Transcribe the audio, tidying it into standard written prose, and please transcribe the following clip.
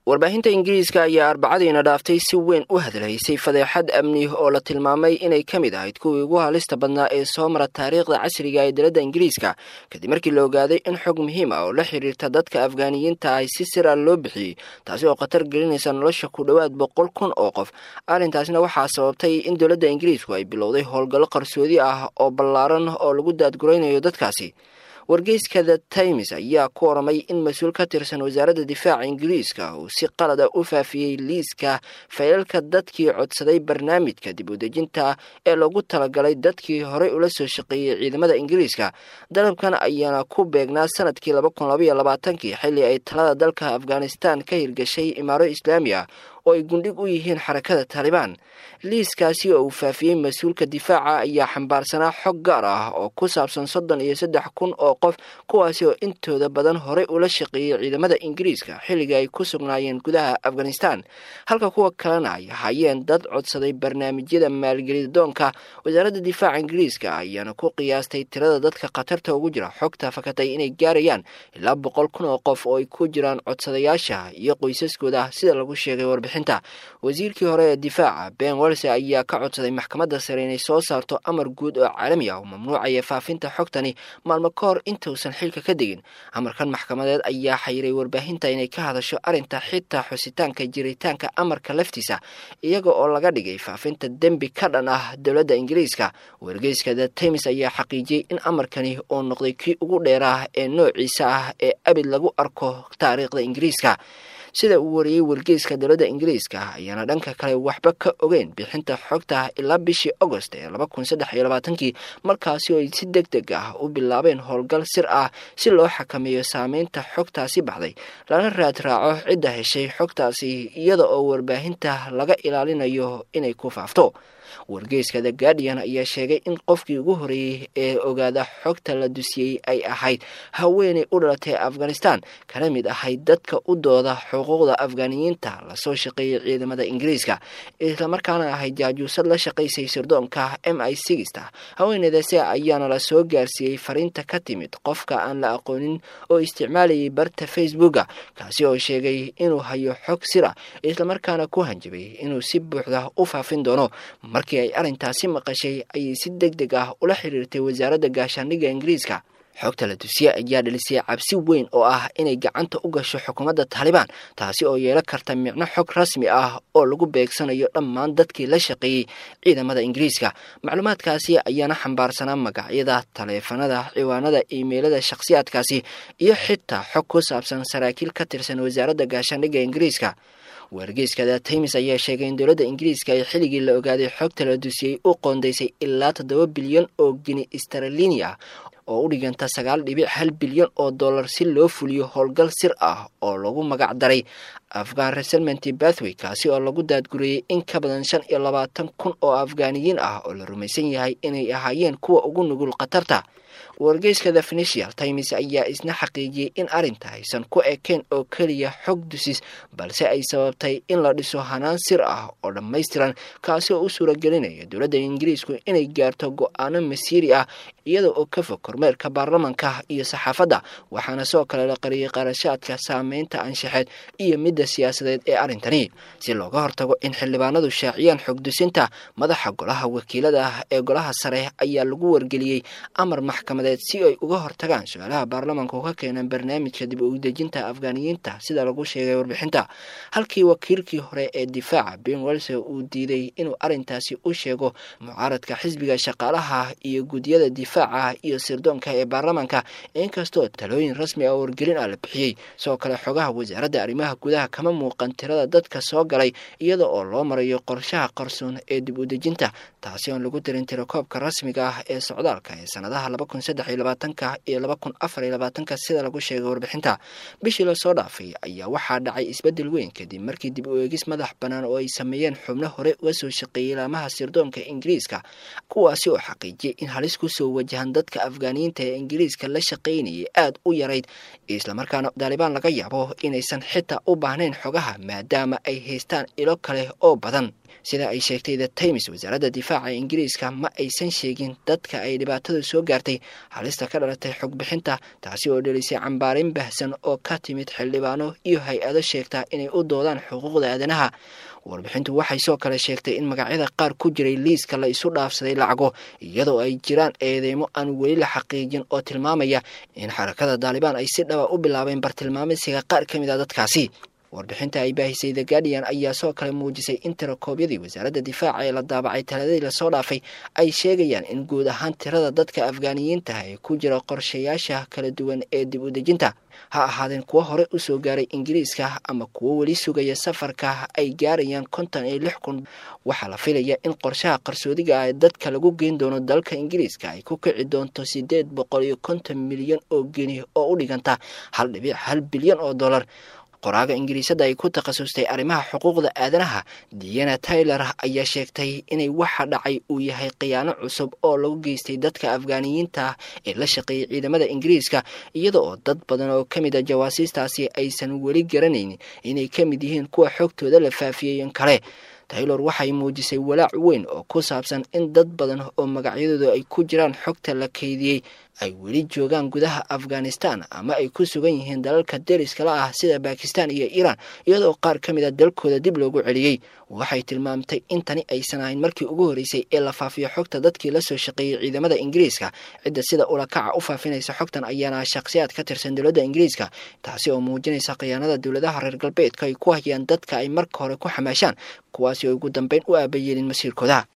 warbaahinta Ingiriiska ayaa Arbacadiina dhaaftay si weyn u hadlaysay fadeexad amni oo la tilmaamay inay kamid ahayd kuwii ugu halista badnaa ee soo mara taariikhda casriga ee dalada Ingiriiska kadib markii la ogaaday in xog muhiim ah oo la xiriirta dadka Afgaaniyiinta ay si sir ah loo bixiyay taasi oo khatar gelinaysa nolosha ku dhawaad 100,000 oo qof. Arrintaasna waxaa sababtay in dowladda Ingiriisku ay bilowday howlgallo qarsoodi ah oo ballaaran oo lagu daadguraynayo dadkaasi. wargeyska The Times ayaa ku oramay in mas'uul ka tirsan wasaaradda difaaca Ingiriiska uu si qalad ah u faafiyay liiska faylalka dadkii codsaday barnaamijka dib u dejinta ee loogu talagalay dadkii horey ula soo shaqeeyay ciidamada Ingiriiska. Dalabkan ayaana ku beegnaa sanadkii 2022 xilli ay talada dalka Afghanistan ka hirgashay imaaro Islaami ah oo ay gundhig u yihiin xarakada Taliban. liiskaasi oo uu faafiyay mas'uulka difaaca ayaa xambaarsanaa xog gaar ah oo ku saabsan 33,000 oo qof kuwaasi oo intooda badan horey ula shaqeeyay ciidamada Ingiriiska xilliga ay ku sugnaayeen gudaha Afghanistan, halka kuwa kalena ay hayeen dad codsaday barnaamijyada maalgelidoonka. wasaaradda difaaca Ingiriiska ayaana ku qiyaastay tirada dadka khatarta ugu jira xogta fakatay inay gaarayaan ilaa 100,000 oo qof oo ay ku jiraan codsadayaasha iyo qoysaskooda sida lagu sheegay warbixinta. wasiirkii hore ee difaaca Ben Wallace ayaa ka codsaday maxkamadda sare inay soo saarto amar guud oo caalami ah oo mamnuucaya faafinta xogtani maalmo ka hor intuusan xilka ka degin. amarkan maxkamadeed ayaa xayiray warbaahinta inay ka hadasho arrinta xitaa xusitaanka jiritaanka amarka laftiisa iyaga oo laga dhigay faafinta dembi ka dhan ah dowladda Ingiriiska. wargeyska The Times ayaa xaqiijiyay in amarkani uu noqday kii ugu dheeraah ee noociisa ah ee abid lagu arko taariikhda Ingiriiska. sida uu wariyay wargeyska dowladda Ingiriiska ayaana dhanka kale waxba ka ogeyn bixinta xogta ilaa bishii August ee 2023 markaasi oo ay si degdeg ah u bilaabeen howlgal sir ah si loo xakameeyo saameynta xogtaasi baxday lana raad raaco cidda heshay xogtaasi iyada oo warbaahinta laga ilaalinayo inay ku faafto. wargeyska The Guardian ayaa sheegay in qofkii ugu horeeyay ee ogaada xogta la dusiyay ay ahayd haweeney u dhalatay Afghanistan kana mid ahayd dadka u dooda xuquuqda Afgaaniyiinta la soo shaqeeyay ciidamada Ingiriiska isla markaana ahayd jaajuusad la shaqeysay sirdoonka MI6. haweeneydaasi ayaana la soo gaarsiiyay fariinta ka timid qofka aan la aqoonin oo isticmaalayay barta Facebook kaasi oo sheegay inuu hayo xog sir ah isla markaana ku hanjabay inuu si buuxda u faafin doono. markii ay arrintaasi maqashay ayay si degdeg ah ula xiriirtay wasaaradda gaashaandhigga Ingiriiska. xogta la dusiyay ayaa dhalisay cabsi weyn oo ah inay gacanta u gasho xukuumadda Taliban taasi oo yeelan karta micno xog rasmi ah oo lagu beegsanayo dhammaan dadkii la shaqeeyay ciidamada Ingiriiska. macluumaadkaasi ayaana xambaarsanaa magacyada, taleefanada, ciwaanada, emailada shakhsiyaadkaasi iyo xitaa xog ku saabsan saraakiil ka tirsan wasaaradda gaashaandhigga Ingiriiska. wargeyska The Times ayaa sheegay in dowladda Ingiriiska ay xilligii la ogaaday xogta la dusiyay u qoondeysay ilaa 7 bilyan oo gini sterling ah oo u dhiganta 9.1 bilyan oo dollar si loo fuliyo howlgal sir ah oo lagu magac daray Afghan Resettlement Pathway kaasi oo lagu daadguriyay in ka badan 25,000 oo Afgaaniyiin ah oo la rumaysan yahay inay ahaayeen kuwa ugu nugul khatarta. wargeyska The Financial Times ayaa isna xaqiijiyay in arrinta aysan ku ekeen oo kaliya xog dusis balse ay sababtay in la dhiso hanaan sir ah oo dhammaystiran kaasi oo u suuragelinaya dowladda Ingiriisku inay gaarto go'aano masiiri ah iyada oo ka fog kormeerka baarlamaanka iyo saxaafadda. waxaana soo kale la qariyay qarashaadka saameynta anshaxeed iyo midda siyaasadeed ee arrintani si looga hortago in xildhibaanadu shaaciyaan xog dusinta. madaxa golaha wakiilada ee golaha sare ayaa lagu wargeliyay amar maxkamadeed si ay uga hortagaan su'aalaha baarlamaanka oo ka keenan barnaamijka dib u dejinta Afgaaniyiinta sida lagu sheegay warbixinta. halkii wakiilkii hore ee difaaca Ben Wallace uu diiday inuu arrintaasi u sheego mucaaradka xisbiga shaqaalaha iyo gudiyada difaaca iyo sirdoonka ee baarlamaanka inkastoo talooyin rasmi ah oo wargelin ah la bixiyay. sidoo kale xogaha wasaaradda arrimaha gudaha kama muuqan tirada dadka soo galay iyada oo loo marayo qorshaha qarsoon ee dib u dejinta taasi oo lagu darin tirakoobka rasmiga ah ee socdaalka ee sanadaha 2023 iyo 2024 sida lagu sheegay warbixinta. bishii la soo dhaafay ayaa waxaa dhacay isbedel weyn kadib markii dib u eegis madax bannaan oo ay sameeyeen xubno hore uga soo shaqeeyay laamaha sirdoonka Ingiriiska kuwaasi oo xaqiijiyay in halis ku soo wajahan dadka Afgaaniyiinta ee Ingiriiska la shaqeynayay aad u yarayd isla markaana Taliban laga yaabo inaysan xitaa u baahnayn xogaha maadaama ay haystaan ilo kale oo badan. sida ay sheegtay The Times. wasaaradda difaaca Ingiriiska ma aysan sheegin dadka ay dhibaatadu soo gaartay halista ka dhalatay xog bixinta, taasi oo dhalisay cambaarin baahsan oo ka timid xildhibaano iyo hay-ado sheegta inay u doodaan xuquuqda aadanaha. warbixintu waxay soo kale sheegtay in magacyada qaar ku jiray liiska la isu dhaafsaday lacago, iyadoo ay jiraan eedeymo aan weli la xaqiijin oo tilmaamaya in xarakada Taliban ay si dhaba u bilaabeen bartilmaameedsiga qaar ka mid ah dadkaasi. warbixinta ay baahisay The Guardian ayaa soo kale muujisay in tirakoobyadii wasaaradda difaaca ee la daabacay taladii lasoo dhaafay ay sheegayaan in guud ahaan tirada dadka Afgaaniyiinta ee ku jira qorshayaasha kala duwan ee dib u dejinta, ha ahaadeen kuwa hore u soo gaaray Ingiriiska ama kuwo weli sugaya safarka, ay gaarayaan 56,000. waxaa la filayaa in qorshaha qarsoodiga ah ee dadka lagu geyn doono dalka Ingiriiska ay ku kici doonto 850 milyan oo geni oo u dhiganta 1.1 bilyan oo dollar. qoraaga Ingiriisada ay ku takhasustay arrimaha xuquuqda aadanaha Diana Taylor ayaa sheegtay inay waxa dhacay uu yahay khiyaano cusub oo lagu geystay dadka Afgaaniyiinta ee la shaqeeyay ciidamada Ingiriiska, iyada oo dad badan oo ka mid ah jawaasiistaasi aysan weli garanaynin inay ka mid yihiin kuwa xogtooda la faafiyay kale. Taylor waxay muujisay walaac weyn oo ku saabsan in dad badan oo magacyadoodu ay ku jiraan xogta la kaydiyay ay weli joogaan gudaha Afghanistan ama ay ku sugan yihiin dalalka deriska la ah sida Pakistan iyo Iran, iyadoo qaar ka mid ah dalkooda dib loogu celiyay. waxay tilmaamtay in tani aysan ahayn markii ugu horeysay ee la faafiyo xogta dadkii la soo shaqeeyay ciidamada Ingiriiska. cidda sida ula kaca u faafinaysa xogtan ayaana shakhsiyaad ka tirsan dowladda Ingiriiska, taasi oo muujinaysa khiyaanada dowladaha reer galbeedka ay ku hayaan dadka ay marka hore ku xamaashaan, kuwaasi oo ugu dambeyn u aabayeelin masiirkooda.